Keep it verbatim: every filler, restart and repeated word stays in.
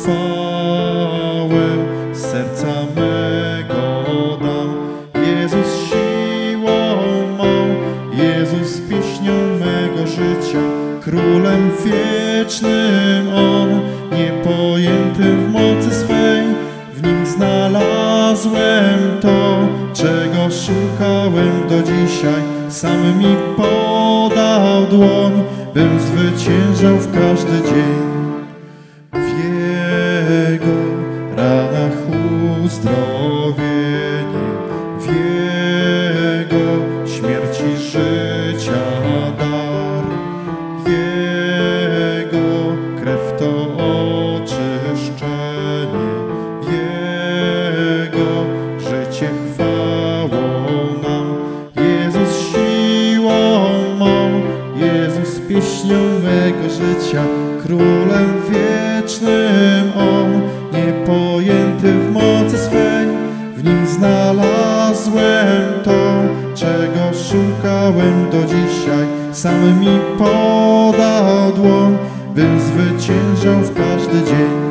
chwałę z serca mego dam. Jezus siłą mą, Jezus pieśnią mego życia, Królem wiecznym On, niepojęty w mocy swej. W Nim znalazłem to, czego szukałem do dzisiaj. Sam mi podał dłoń, bym zwyciężał w każdy dzień. W Jego ranach uzdrowienie, w Jego śmierci życia dar. Jego krew to oczyszczenie, Jego życie chwałą nam. Jezus siłą mą, Jezus pieśnią mego życia, Królem wiecznym On, niepojęty w mocy swej. W Nim znalazłem to, czego szukałem do dzisiaj. Sam mi podał dłoń, bym zwyciężał w każdy dzień.